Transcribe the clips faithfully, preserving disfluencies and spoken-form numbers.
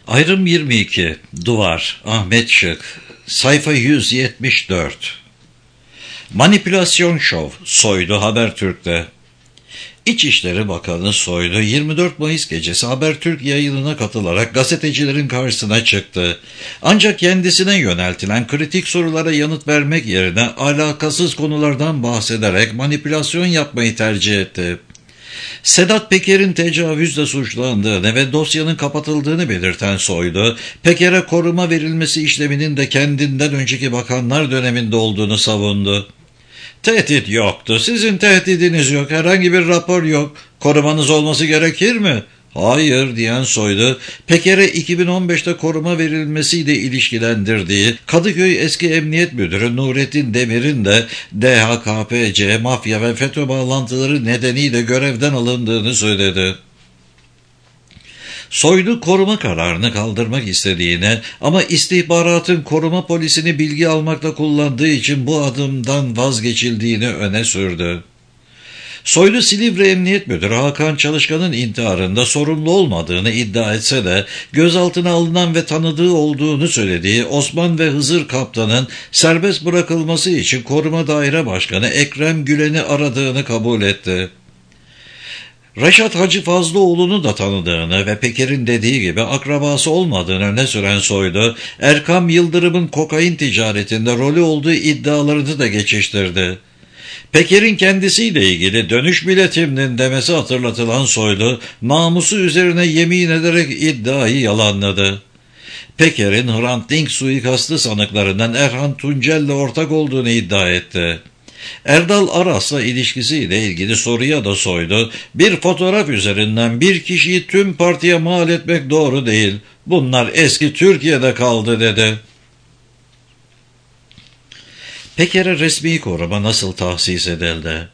Ayrım yirmi iki. Duvar. Ahmet Şık. Sayfa yüz yetmiş dört. Manipülasyon şov. Soylu Habertürk'te. İçişleri Bakanı Soylu yirmi dört Mayıs gecesi Habertürk yayınına katılarak gazetecilerin karşısına çıktı. Ancak kendisine yöneltilen kritik sorulara yanıt vermek yerine alakasız konulardan bahsederek manipülasyon yapmayı tercih etti. Sedat Peker'in tecavüzle suçlandığını ve dosyanın kapatıldığını belirten Soylu, Peker'e koruma verilmesi işleminin de kendinden önceki bakanlar döneminde olduğunu savundu. Tehdit yoktu, sizin tehdidiniz yok, herhangi bir rapor yok, korumanız olması gerekir mi? Hayır diyen Soylu, Peker'e iki bin on beşte koruma verilmesiyle ilişkilendirdiği Kadıköy eski Emniyet Müdürü Nurettin Demir'in de D H K P C, mafya ve FETÖ bağlantıları nedeniyle görevden alındığını söyledi. Soylu koruma kararını kaldırmak istediğine ama istihbaratın koruma polisini bilgi almakta kullandığı için bu adımdan vazgeçildiğini öne sürdü. Soylu Silivri Emniyet Müdürü Hakan Çalışkan'ın intiharında sorumlu olmadığını iddia etse de gözaltına alınan ve tanıdığı olduğunu söylediği Osman ve Hızır Kaptan'ın serbest bırakılması için Koruma Daire Başkanı Ekrem Gülen'i aradığını kabul etti. Reşat Hacı Fazlıoğlu'nu da tanıdığını ve Peker'in dediği gibi akrabası olmadığını öne süren Soylu, Erkam Yıldırım'ın kokain ticaretinde rolü olduğu iddialarını da geçiştirdi. Peker'in kendisiyle ilgili dönüş biletiminin demesi hatırlatılan Soylu, namusu üzerine yemin ederek iddiayı yalanladı. Peker'in Hrant Dink suikastı sanıklarından Erhan Tuncel'le ortak olduğunu iddia etti. Erdal Aras'la ilişkisiyle ilgili soruya da Soylu, bir fotoğraf üzerinden bir kişiyi tüm partiye mal etmek doğru değil, bunlar eski Türkiye'de kaldı dedi. Peker'e resmi koruma nasıl tahsis edildi?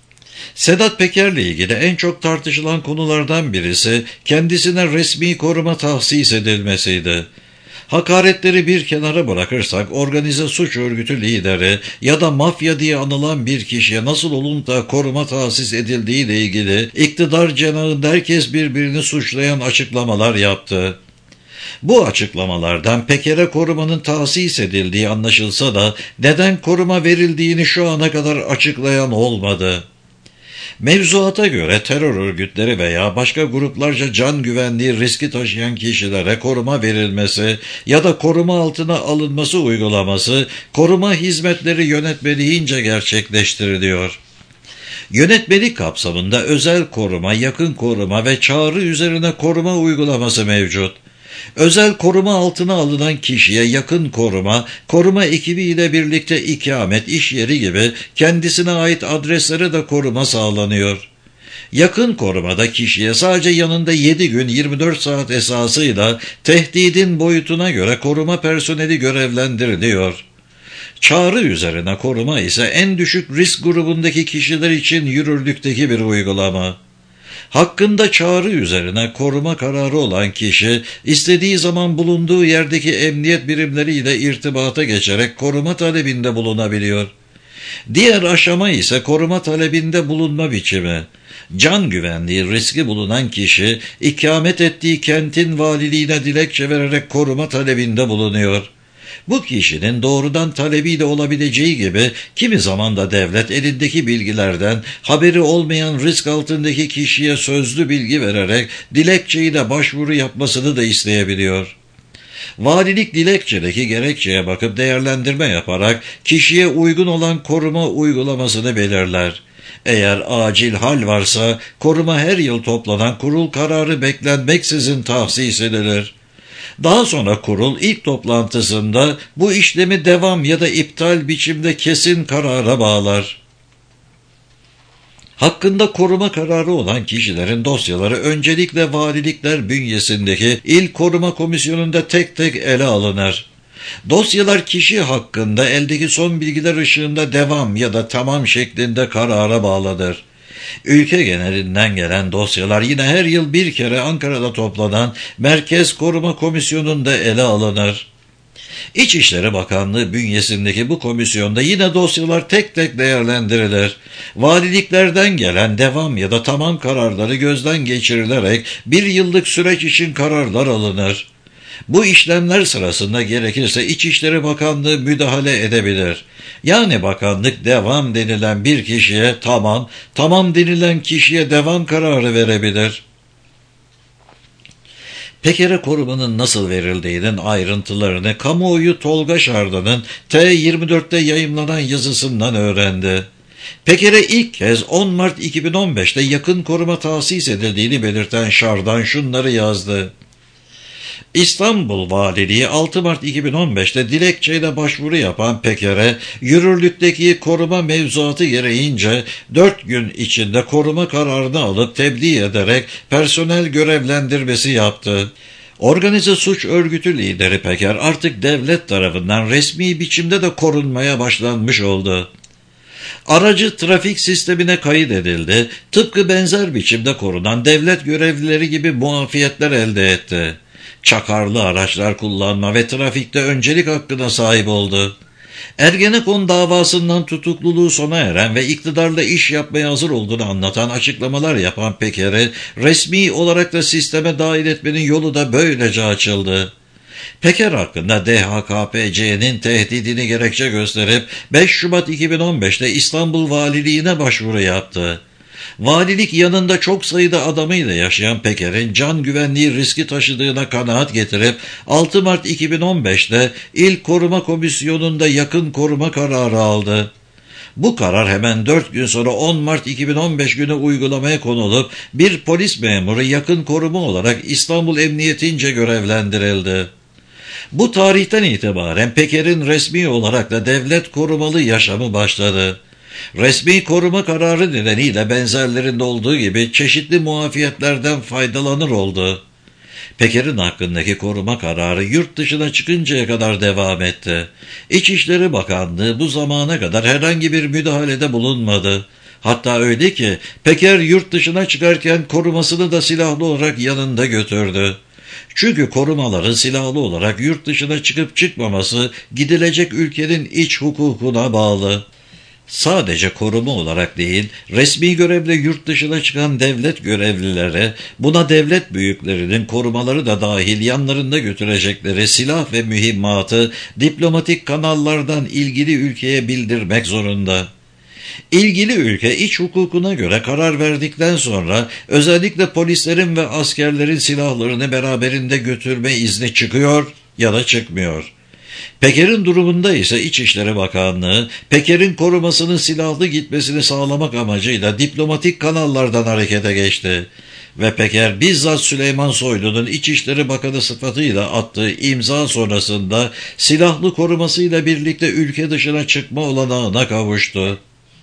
Sedat Peker'le ilgili en çok tartışılan konulardan birisi kendisine resmi koruma tahsis edilmesiydi. Hakaretleri bir kenara bırakırsak organize suç örgütü lideri ya da mafya diye anılan bir kişiye nasıl olup da koruma tahsis edildiğiyle ilgili iktidar cenahında herkes birbirini suçlayan açıklamalar yaptı. Bu açıklamalardan Peker'e korumanın tahsis edildiği anlaşılsa da neden koruma verildiğini şu ana kadar açıklayan olmadı. Mevzuata göre terör örgütleri veya başka gruplarca can güvenliği riski taşıyan kişilere koruma verilmesi ya da koruma altına alınması uygulaması koruma hizmetleri yönetmeliğince gerçekleştiriliyor. Yönetmelik kapsamında özel koruma, yakın koruma ve çağrı üzerine koruma uygulaması mevcut. Özel koruma altına alınan kişiye yakın koruma, koruma ekibiyle birlikte ikamet, iş yeri gibi kendisine ait adreslere de koruma sağlanıyor. Yakın korumada kişiye sadece yanında yedi gün yirmi dört saat esasıyla tehdidin boyutuna göre koruma personeli görevlendiriliyor. Çağrı üzerine koruma ise en düşük risk grubundaki kişiler için yürürlükteki bir uygulama. Hakkında çağrı üzerine koruma kararı olan kişi, istediği zaman bulunduğu yerdeki emniyet birimleriyle irtibata geçerek koruma talebinde bulunabiliyor. Diğer aşama ise koruma talebinde bulunma biçimi. Can güvenliği riski bulunan kişi, ikamet ettiği kentin valiliğine dilekçe vererek koruma talebinde bulunuyor. Bu kişinin doğrudan talebiyle olabileceği gibi kimi zaman da devlet elindeki bilgilerden haberi olmayan risk altındaki kişiye sözlü bilgi vererek dilekçeyle başvuru yapmasını da isteyebiliyor. Valilik dilekçedeki gerekçeye bakıp değerlendirme yaparak kişiye uygun olan koruma uygulamasını belirler. Eğer acil hal varsa koruma her yıl toplanan kurul kararı beklenmeksizin tahsis edilir. Daha sonra kurul ilk toplantısında bu işlemi devam ya da iptal biçimde kesin karara bağlar. Hakkında koruma kararı olan kişilerin dosyaları öncelikle valilikler bünyesindeki İl Koruma Komisyonu'nda tek tek ele alınır. Dosyalar kişi hakkında eldeki son bilgiler ışığında devam ya da tamam şeklinde karara bağlıdır. Ülke genelinden gelen dosyalar yine her yıl bir kere Ankara'da toplanan Merkez Koruma Komisyonu'nda ele alınır. İçişleri Bakanlığı bünyesindeki bu komisyonda yine dosyalar tek tek değerlendirilir. Valiliklerden gelen devam ya da tamam kararları gözden geçirilerek bir yıllık süreç için kararlar alınır. Bu işlemler sırasında gerekirse İçişleri Bakanlığı müdahale edebilir. Yani bakanlık devam denilen bir kişiye tamam, tamam denilen kişiye devam kararı verebilir. Peker'e korumanın nasıl verildiğinin ayrıntılarını kamuoyu Tolga Şardan'ın T yirmi dört'te yayımlanan yazısından öğrendi. Peker'e ilk kez on Mart iki bin on beş'te yakın koruma tahsis edildiğini belirten Şardan şunları yazdı. İstanbul Valiliği altı Mart iki bin on beş'te dilekçeyle başvuru yapan Peker'e yürürlükteki koruma mevzuatı gereğince dört gün içinde koruma kararını alıp tebliğ ederek personel görevlendirmesi yaptı. Organize suç örgütü lideri Peker artık devlet tarafından resmi biçimde de korunmaya başlanmış oldu. Aracı trafik sistemine kaydedildi, tıpkı benzer biçimde korunan devlet görevlileri gibi muafiyetler elde etti. Çakarlı araçlar kullanma ve trafikte öncelik hakkına sahip oldu. Ergenekon davasından tutukluluğu sona eren ve iktidarla iş yapmaya hazır olduğunu anlatan açıklamalar yapan Peker'i resmi olarak da sisteme dahil etmenin yolu da böylece açıldı. Peker hakkında D H K P C'nin tehdidini gerekçe gösterip beş Şubat iki bin on beş'te İstanbul Valiliğine başvuru yaptı. Valilik yanında çok sayıda adamıyla yaşayan Peker'in can güvenliği riski taşıdığına kanaat getirip altı Mart iki bin on beş'te İl Koruma Komisyonu'nda yakın koruma kararı aldı. Bu karar hemen dört gün sonra on Mart iki bin on beş günü uygulamaya konulup bir polis memuru yakın koruma olarak İstanbul Emniyeti'nce görevlendirildi. Bu tarihten itibaren Peker'in resmi olarak da devlet korumalı yaşamı başladı. Resmi koruma kararı nedeniyle benzerlerinde olduğu gibi çeşitli muafiyetlerden faydalanır oldu. Peker'in hakkındaki koruma kararı yurt dışına çıkıncaya kadar devam etti. İçişleri Bakanlığı bu zamana kadar herhangi bir müdahalede bulunmadı. Hatta öyle ki Peker yurt dışına çıkarken korumasını da silahlı olarak yanında götürdü. Çünkü korumaların silahlı olarak yurt dışına çıkıp çıkmaması gidilecek ülkenin iç hukukuna bağlı. Sadece koruma olarak değil, resmi görevle yurt dışına çıkan devlet görevlilere, buna devlet büyüklerinin korumaları da dahil yanlarında götürecekleri silah ve mühimmatı diplomatik kanallardan ilgili ülkeye bildirmek zorunda. İlgili ülke iç hukukuna göre karar verdikten sonra özellikle polislerin ve askerlerin silahlarını beraberinde götürme izni çıkıyor ya da çıkmıyor. Peker'in durumunda ise İçişleri Bakanlığı, Peker'in korumasının silahlı gitmesini sağlamak amacıyla diplomatik kanallardan harekete geçti. Ve Peker bizzat Süleyman Soylu'nun İçişleri Bakanı sıfatıyla attığı imza sonrasında silahlı korumasıyla birlikte ülke dışına çıkma olanağına kavuştu.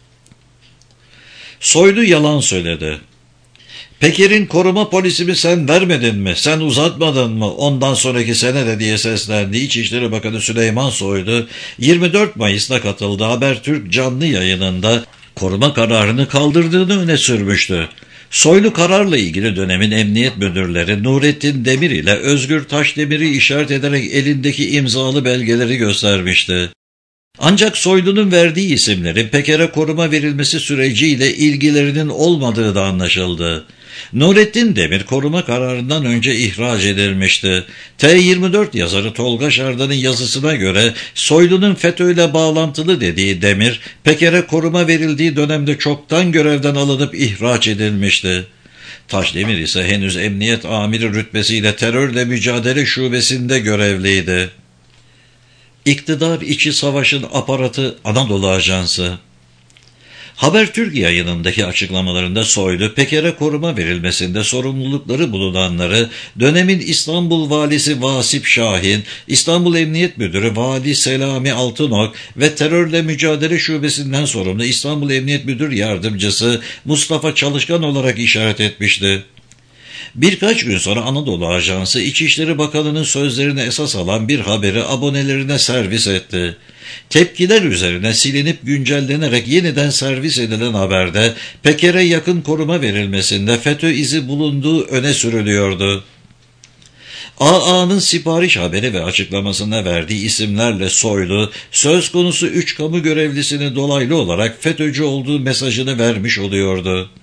Soylu yalan söyledi. Peker'in koruma polisimi sen vermedin mi, sen uzatmadın mı, ondan sonraki sene de diye seslendi İçişleri Bakanı Süleyman Soylu, yirmi dört Mayıs'ta katıldığı Habertürk canlı yayınında koruma kararını kaldırdığını öne sürmüştü. Soylu kararla ilgili dönemin emniyet müdürleri Nurettin Demir ile Özgür Taşdemir'i işaret ederek elindeki imzalı belgeleri göstermişti. Ancak Soylu'nun verdiği isimlerin Peker'e koruma verilmesi süreciyle ilgilerinin olmadığı da anlaşıldı. Nurettin Demir koruma kararından önce ihraç edilmişti. T yirmi dört yazarı Tolga Şardan'ın yazısına göre Soylu'nun FETÖ'yle bağlantılı dediği Demir, Peker'e koruma verildiği dönemde çoktan görevden alınıp ihraç edilmişti. Taşdemir ise henüz emniyet amiri rütbesiyle terörle mücadele şubesinde görevliydi. İktidar içi savaşın aparatı Anadolu Ajansı. Habertürk yayınındaki açıklamalarında Soylu, Peker'e koruma verilmesinde sorumlulukları bulunanları dönemin İstanbul Valisi Vasip Şahin, İstanbul Emniyet Müdürü Vali Selami Altınok ve Terörle Mücadele Şubesi'nden sorumlu İstanbul Emniyet Müdür Yardımcısı Mustafa Çalışkan olarak işaret etmişti. Birkaç gün sonra Anadolu Ajansı İçişleri Bakanı'nın sözlerine esas alan bir haberi abonelerine servis etti. Tepkiler üzerine silinip güncellenerek yeniden servis edilen haberde Peker'e yakın koruma verilmesinde FETÖ izi bulunduğu öne sürülüyordu. A A'nın sipariş haberi ve açıklamasında verdiği isimlerle Soylu, söz konusu üç kamu görevlisini dolaylı olarak FETÖ'cü olduğu mesajını vermiş oluyordu.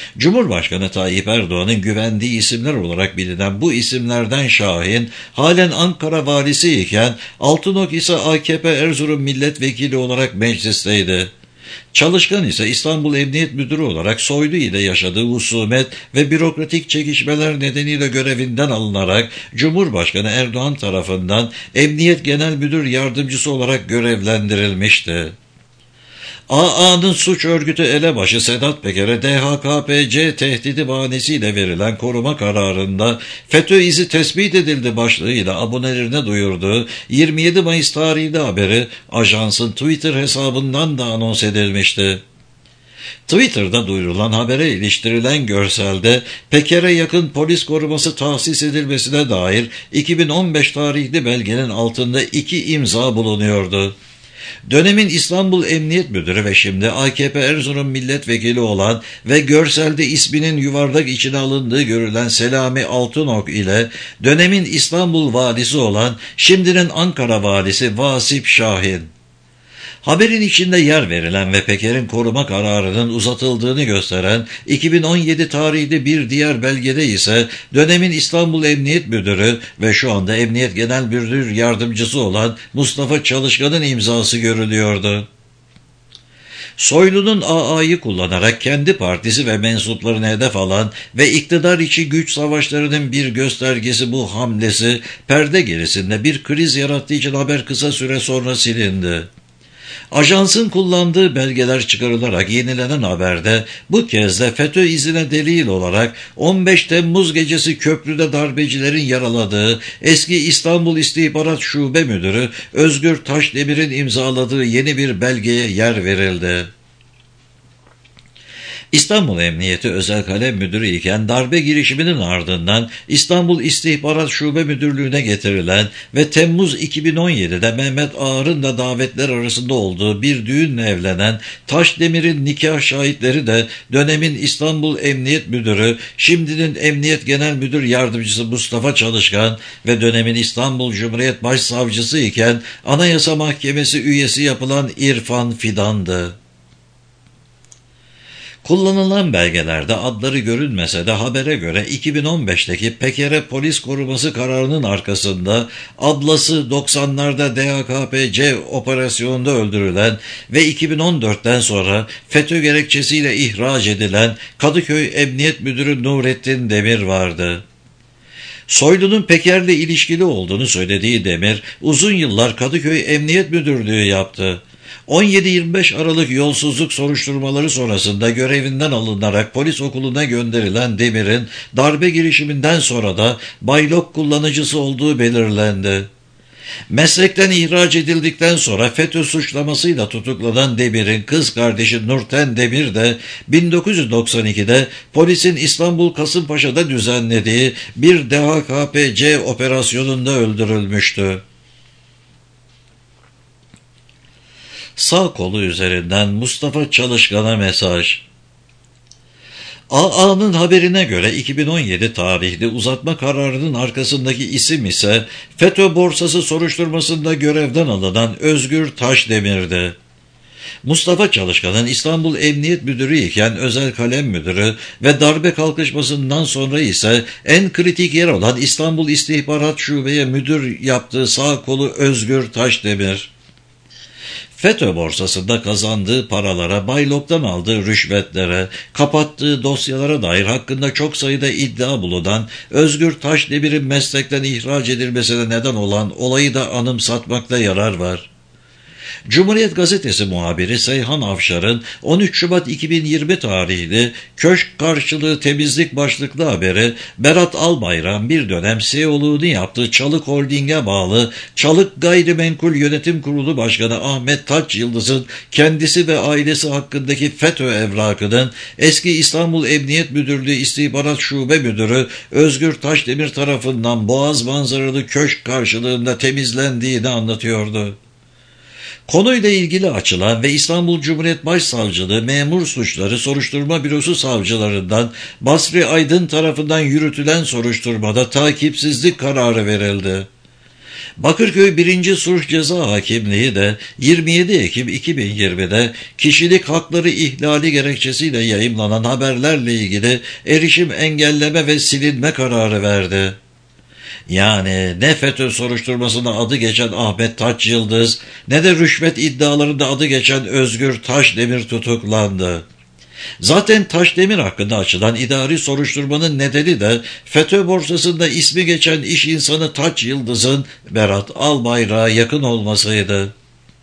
Cumhurbaşkanı Tayyip Erdoğan'ın güvendiği isimler olarak bilinen bu isimlerden Şahin, halen Ankara valisi iken Altınok ise A K P Erzurum milletvekili olarak meclisteydi. Çalışkan ise İstanbul Emniyet Müdürü olarak Soylu ile yaşadığı husumet ve bürokratik çekişmeler nedeniyle görevinden alınarak Cumhurbaşkanı Erdoğan tarafından Emniyet Genel Müdür Yardımcısı olarak görevlendirilmişti. A A'nın suç örgütü elebaşı Sedat Peker'e D H K P C tehdidi bahanesiyle verilen koruma kararında FETÖ izi tespit edildi başlığıyla abonelerine duyurduğu yirmi yedi Mayıs tarihli haberi ajansın Twitter hesabından da anons edilmişti. Twitter'da duyurulan habere iliştirilen görselde Peker'e yakın polis koruması tahsis edilmesine dair iki bin on beş tarihli belgenin altında iki imza bulunuyordu. Dönemin İstanbul Emniyet Müdürü ve şimdi A K P Erzurum milletvekili olan ve görselde isminin yuvarlak içine alındığı görülen Selami Altınok ile dönemin İstanbul valisi olan şimdinin Ankara valisi Vasip Şahin. Haberin içinde yer verilen ve Peker'in koruma kararının uzatıldığını gösteren iki bin on yedi tarihli bir diğer belgede ise dönemin İstanbul Emniyet Müdürü ve şu anda Emniyet Genel Müdür Yardımcısı olan Mustafa Çalışkan'ın imzası görülüyordu. Soylu'nun A A'yı kullanarak kendi partisi ve mensuplarını hedef alan ve iktidar içi güç savaşlarının bir göstergesi bu hamlesi perde gerisinde bir kriz yarattığı için haber kısa süre sonra silindi. Ajansın kullandığı belgeler çıkarılarak yenilenen haberde bu kez de FETÖ izine delil olarak on beş Temmuz gecesi köprüde darbecilerin yaraladığı eski İstanbul İstihbarat Şube Müdürü Özgür Taşdemir'in imzaladığı yeni bir belgeye yer verildi. İstanbul Emniyeti Özel Kalem Müdürü iken darbe girişiminin ardından İstanbul İstihbarat Şube Müdürlüğü'ne getirilen ve Temmuz iki bin on yedide Mehmet Ağar'ın da davetler arasında olduğu bir düğünle evlenen Taşdemir'in nikah şahitleri de dönemin İstanbul Emniyet Müdürü, şimdinin Emniyet Genel Müdür Yardımcısı Mustafa Çalışkan ve dönemin İstanbul Cumhuriyet Başsavcısı iken Anayasa Mahkemesi üyesi yapılan İrfan Fidan'dı. Kullanılan belgelerde adları görünmese de habere göre iki bin on beşteki Peker'e polis koruması kararının arkasında ablası doksanlarda D H K P C operasyonunda öldürülen ve iki bin on dörtten sonra FETÖ gerekçesiyle ihraç edilen Kadıköy Emniyet Müdürü Nurettin Demir vardı. Soylu'nun Peker'le ilişkili olduğunu söylediği Demir, uzun yıllar Kadıköy Emniyet Müdürlüğü yaptı. on yedi yirmi beş Aralık yolsuzluk soruşturmaları sonrasında görevinden alınarak polis okuluna gönderilen Demir'in darbe girişiminden sonra da baylok kullanıcısı olduğu belirlendi. Meslekten ihraç edildikten sonra FETÖ suçlamasıyla tutuklanan Demir'in kız kardeşi Nurten Demir de bin dokuz yüz doksan ikide polisin İstanbul Kasımpaşa'da düzenlediği bir D H K P C operasyonunda öldürülmüştü. Sağ kolu üzerinden Mustafa Çalışkan'a mesaj. A A'nın haberine göre iki bin on yedi tarihli uzatma kararının arkasındaki isim ise FETÖ borsası soruşturmasında görevden alınan Özgür Taşdemir'di. Mustafa Çalışkan'ın İstanbul Emniyet Müdürü iken Özel Kalem Müdürü ve darbe kalkışmasından sonra ise en kritik yer olan İstanbul İstihbarat Şube'ye müdür yaptığı sağ kolu Özgür Taşdemir. FETÖ borsasında kazandığı paralara, bayloktan aldığı rüşvetlere, kapattığı dosyalara dair hakkında çok sayıda iddia bulunan Özgür Taşdemir'in meslekten ihraç edilmesine neden olan olayı da anımsatmakta yarar var. Cumhuriyet Gazetesi muhabiri Seyhan Avşar'ın on üç Şubat iki bin yirmi tarihli köşk karşılığı temizlik başlıklı haberi Berat Albayrak'ın bir dönem C E O'luğunu yaptığı Çalık Holding'e bağlı Çalık Gayrimenkul Yönetim Kurulu Başkanı Ahmet Taç Yıldız'ın kendisi ve ailesi hakkındaki FETÖ evrakının eski İstanbul Emniyet Müdürlüğü İstihbarat Şube Müdürü Özgür Taşdemir tarafından Boğaz manzaralı köşk karşılığında temizlendiğini anlatıyordu. Konuyla ilgili açılan ve İstanbul Cumhuriyet Başsavcılığı Memur Suçları Soruşturma Bürosu savcılarından Basri Aydın tarafından yürütülen soruşturmada takipsizlik kararı verildi. Bakırköy birinci Sulh Ceza Hakimliği de yirmi yedi Ekim iki bin yirmide kişilik hakları ihlali gerekçesiyle yayımlanan haberlerle ilgili erişim engelleme ve silinme kararı verdi. Yani ne FETÖ soruşturmasında adı geçen Ahmet Taç Yıldız ne de rüşvet iddialarında adı geçen Özgür Taşdemir tutuklandı. Zaten Taşdemir hakkında açılan idari soruşturmanın nedeni de FETÖ borsasında ismi geçen iş insanı Taç Yıldız'ın Berat Albayrak'a yakın olmasıydı.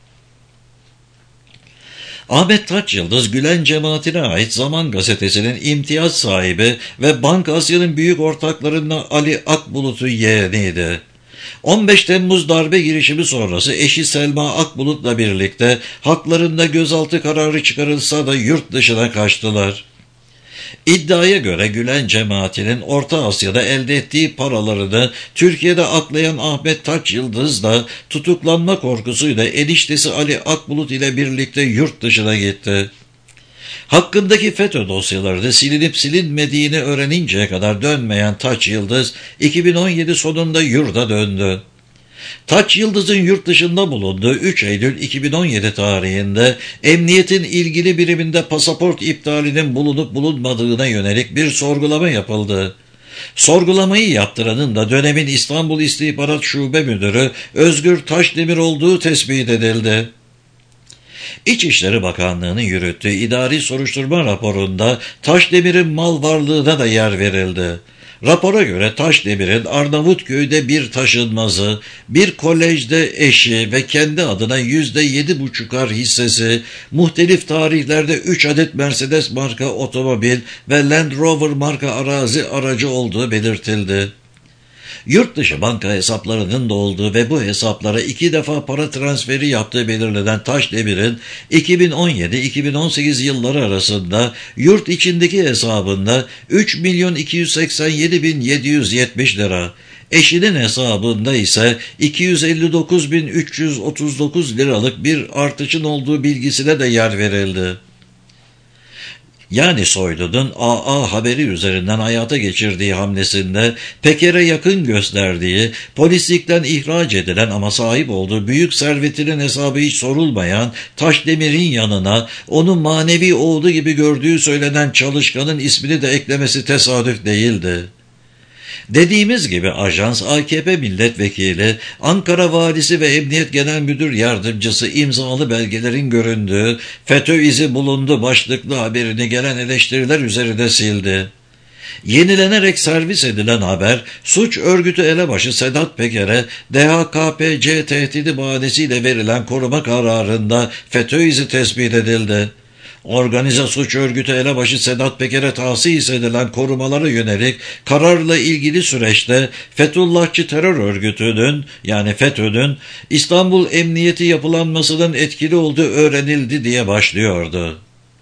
Ahmet Taç Yıldız, Gülen cemaatine ait Zaman Gazetesi'nin imtiyaz sahibi ve Bank Asya'nın büyük ortaklarından Ali Akbulut'un yeğeniydi. on beş Temmuz darbe girişimi sonrası eşi Selma Akbulut'la birlikte haklarında gözaltı kararı çıkarılsa da yurt dışına kaçtılar. İddiaya göre Gülen cemaatinin Orta Asya'da elde ettiği paralarını Türkiye'de aklayan Ahmet Taç Yıldız da tutuklanma korkusuyla eniştesi Ali Akbulut ile birlikte yurt dışına gitti. Hakkındaki FETÖ dosyaları silinip silinmediğini öğreninceye kadar dönmeyen Taç Yıldız iki bin on yedi sonunda yurda döndü. Taç Yıldız'ın yurt dışında bulunduğu üç Eylül iki bin on yedi tarihinde emniyetin ilgili biriminde pasaport iptalinin bulunup bulunmadığına yönelik bir sorgulama yapıldı. Sorgulamayı yaptıranın da dönemin İstanbul İstihbarat Şube Müdürü Özgür Taşdemir olduğu tespit edildi. İçişleri Bakanlığı'nın yürüttüğü idari soruşturma raporunda Taşdemir'in mal varlığına da yer verildi. Rapora göre Taşdemir'in Arnavutköy'de bir taşınmazı, bir kolejde eşi ve kendi adına yüzde yedi buçukar hissesi, muhtelif tarihlerde üç adet Mercedes marka otomobil ve Land Rover marka arazi aracı olduğu belirtildi. Yurt dışı banka hesaplarının da olduğu ve bu hesaplara iki defa para transferi yaptığı belirlenen Taşdemir'in iki bin on yedi iki bin on sekiz yılları arasında yurt içindeki hesabında üç milyon iki yüz seksen yedi bin yedi yüz yetmiş lira, eşinin hesabında ise iki yüz elli dokuz bin üç yüz otuz dokuz liralık bir artışın olduğu bilgisine de yer verildi. Yani Soylu'nun A A haberi üzerinden hayata geçirdiği hamlesinde Peker'e yakın gösterdiği, polislikten ihraç edilen ama sahip olduğu büyük servetinin hesabı hiç sorulmayan Taşdemir'in yanına onu manevi oğlu gibi gördüğü söylenen çalışkanın ismini de eklemesi tesadüf değildi. Dediğimiz gibi ajans, A K P milletvekili, Ankara valisi ve Emniyet Genel Müdür Yardımcısı imzalı belgelerin göründüğü FETÖ izi bulundu başlıklı haberini gelen eleştiriler üzerine sildi. Yenilenerek servis edilen haber, suç örgütü elebaşı Sedat Peker'e D H K P C tehdidi bahanesiyle verilen koruma kararında FETÖ izi tespit edildi. Organize suç örgütü elebaşı Sedat Peker'e tahsis edilen korumalara yönelik kararla ilgili süreçte Fethullahçı terör örgütünün yani FETÖ'nün İstanbul Emniyeti yapılanmasının etkili olduğu öğrenildi diye başlıyordu.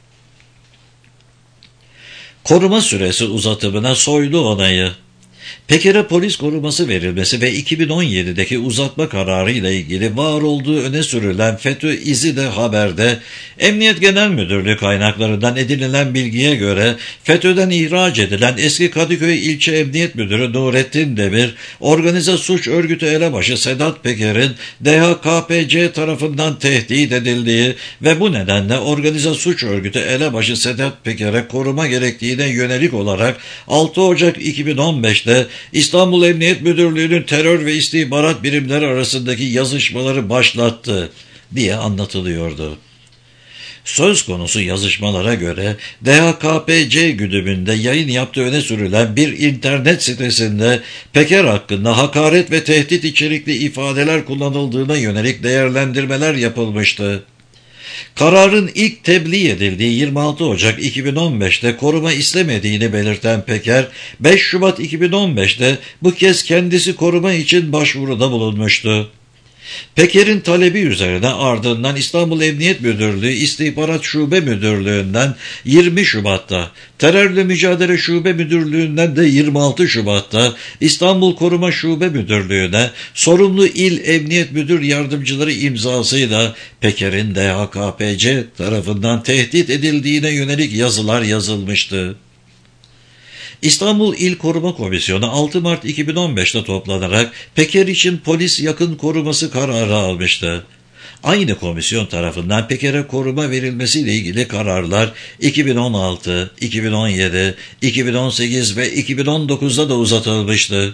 Koruma süresi uzatımına Soylu onayı. Peker'e polis koruması verilmesi ve iki bin on yedideki uzatma kararı ile ilgili var olduğu öne sürülen FETÖ izi de haberde, Emniyet Genel Müdürlüğü kaynaklarından edinilen bilgiye göre FETÖ'den ihraç edilen eski Kadıköy İlçe Emniyet Müdürü Nurettin Demir, organize suç örgütü elebaşı Sedat Peker'in D H K P C tarafından tehdit edildiği ve bu nedenle organize suç örgütü elebaşı Sedat Peker'e koruma gerektiğine yönelik olarak altı Ocak iki bin on beşte İstanbul Emniyet Müdürlüğü'nün terör ve istihbarat birimleri arasındaki yazışmaları başlattı diye anlatılıyordu. Söz konusu yazışmalara göre D H K P C güdümünde yayın yaptığı öne sürülen bir internet sitesinde Peker hakkında hakaret ve tehdit içerikli ifadeler kullanıldığına yönelik değerlendirmeler yapılmıştı. Kararın ilk tebliğ edildiği yirmi altı Ocak iki bin on beşte koruma istemediğini belirten Peker, beş Şubat iki bin on beşte bu kez kendisi koruma için başvuruda bulunmuştu. Peker'in talebi üzerine ardından İstanbul Emniyet Müdürlüğü İstihbarat Şube Müdürlüğü'nden yirmi Şubat'ta, Terörle Mücadele Şube Müdürlüğü'nden de yirmi altı Şubat'ta İstanbul Koruma Şube Müdürlüğü'ne sorumlu İl Emniyet Müdür Yardımcıları imzasıyla Peker'in D H K P C tarafından tehdit edildiğine yönelik yazılar yazılmıştı. İstanbul İl Koruma Komisyonu altı Mart iki bin on beş'te toplanarak Peker için polis yakın koruması kararı almıştı. Aynı komisyon tarafından Peker'e koruma verilmesiyle ilgili kararlar iki bin on altı, iki bin on yedi, iki bin on sekiz ve iki bin on dokuz'da da uzatılmıştı.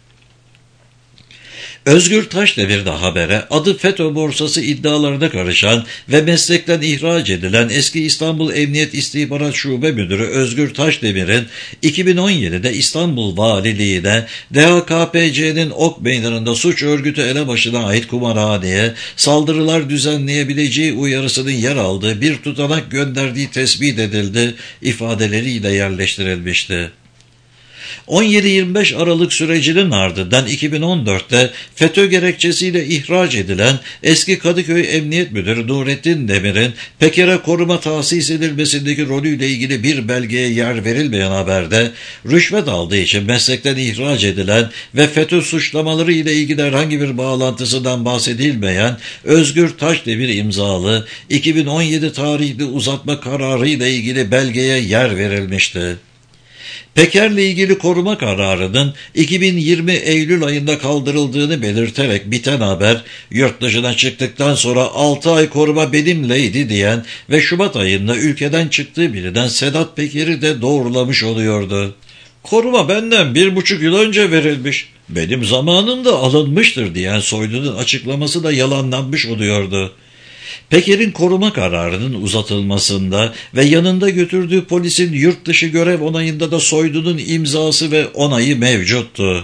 Özgür Taşdemir de habere adı FETÖ borsası iddialarına karışan ve meslekten ihraç edilen eski İstanbul Emniyet İstihbarat Şube Müdürü Özgür Taşdemir'in iki bin on yedi'de İstanbul Valiliğine D H K P C'nin Ok Meydanı'nda suç örgütü elebaşına ait kumarhaneye saldırılar düzenleyebileceği uyarısının yer aldığı bir tutanak gönderdiği tespit edildi, ifadeleriyle yerleştirilmişti. on yedi yirmi beş Aralık sürecinin ardından iki bin on dört'te FETÖ gerekçesiyle ihraç edilen eski Kadıköy Emniyet Müdürü Nurettin Demir'in Peker'e koruma tahsis edilmesindeki rolüyle ilgili bir belgeye yer verilmeyen haberde rüşvet aldığı için meslekten ihraç edilen ve FETÖ suçlamaları ile ilgili herhangi bir bağlantısından bahsedilmeyen Özgür Taşdemir imzalı iki bin on yedi tarihli uzatma kararı ile ilgili belgeye yer verilmişti. Peker'le ilgili koruma kararının iki bin yirmi Eylül ayında kaldırıldığını belirterek biten haber, yurt dışına çıktıktan sonra altı ay koruma benimleydi diyen ve Şubat ayında ülkeden çıktığı bilinen Sedat Peker'i de doğrulamış oluyordu. Koruma benden bir buçuk yıl önce verilmiş, benim zamanımda alınmıştır diyen Soylu'nun açıklaması da yalanlanmış oluyordu. Peker'in koruma kararının uzatılmasında ve yanında götürdüğü polisin yurt dışı görev onayında da Soylu'nun imzası ve onayı mevcuttu.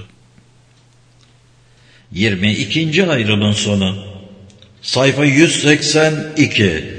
yirmi ikinci ayrımın sonu. Sayfa yüz seksen iki.